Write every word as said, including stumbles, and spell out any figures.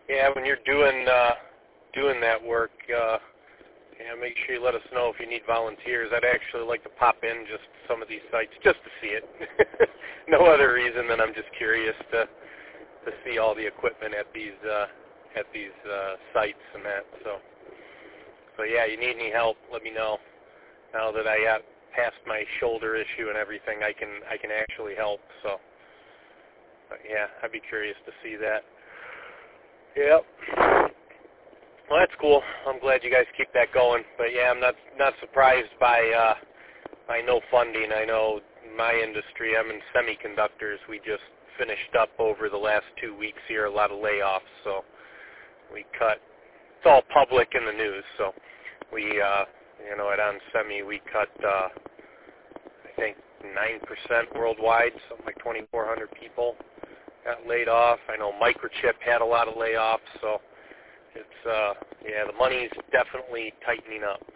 Yeah, when you're doing uh, doing that work, uh, yeah, make sure you let us know if you need volunteers. I'd actually like to pop in just to some of these sites just to see it. No other reason than I'm just curious to to see all the equipment at these uh, at these uh, sites and that. So, so yeah, you need any help? Let me know. Now that I got past my shoulder issue and everything, I can I can actually help. So, but yeah, I'd be curious to see that. Yep. Well, that's cool. I'm glad you guys keep that going. But yeah, I'm not not surprised by uh, by no funding. I know my industry. I'm in semiconductors. We just finished up over the last two weeks here a lot of layoffs. So we cut. It's all public in the news. So we, uh, you know, at onsemi we cut. Uh, I think nine percent worldwide. Something like twenty-four hundred people got laid off. I know Microchip had a lot of layoffs, so it's, uh, yeah, the money's definitely tightening up.